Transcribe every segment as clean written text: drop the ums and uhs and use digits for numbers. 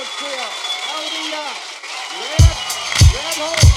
clear. Hallelujah. Red hole.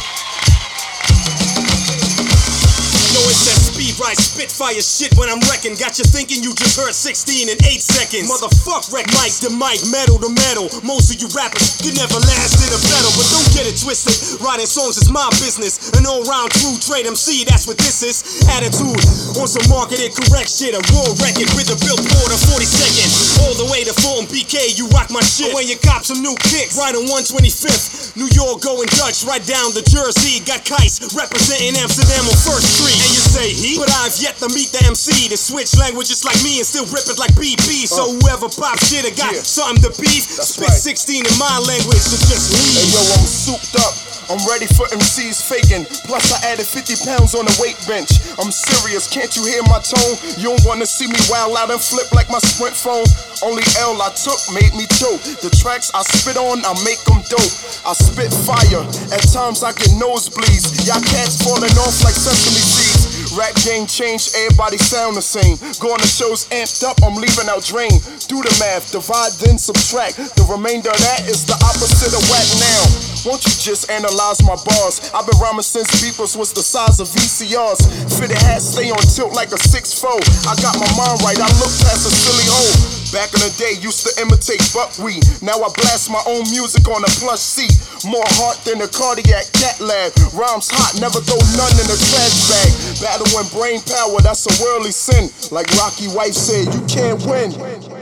Yo, it's that speed right spitfire shit when I'm wrecking. Got you thinking you just heard 16 in 8 seconds. Motherfuck wreck mic to mic, metal to metal. Most of you rappers can never last in a battle, but don't get it twisted. Writing songs is my business. An all-round true trade MC, that's what this is. Attitude on some marketed correct shit. A raw record with a billboard of 42nd. All the way to Fulton BK, you rock my shit. When you cop some new kicks, right on 125th. New York going Dutch, right down to Jersey. Got Kice representing Amsterdam on First Street. And you say he, but I've yet to meet the MC to switch languages like me and still rip it like BP. So whoever pop shit or got something to beef, spit right. 16 in my language to just leave. Hey yo, I'm souped up. I'm ready for MCs faking. Plus I added 50 pounds on the weight bench. I'm serious, can't you hear my tone? You don't wanna see me wild out and flip like my Sprint phone. Only L I took made me choke. The tracks I spit on, I make them dope. I spit fire, at times I get nosebleeds. Y'all cats falling off like sesame seeds. Rap game changed, everybody sound the same. Going to shows amped up, I'm leaving out drain. Do the math, divide then subtract. The remainder of that is the opposite of whack now. Won't you just analyze my bars? I've been rhyming since beepers was the size of VCRs. Fitted hat stay on tilt like a 6'4". I got my mind right, I look past a silly hole. Back in the day, used to imitate buckwheat. Now I blast my own music on a plush seat. More heart than a cardiac cat lab. Rhymes hot, never throw none in a trash bag. Battling brain power, that's a worldly sin. Like Rocky White said, you can't win.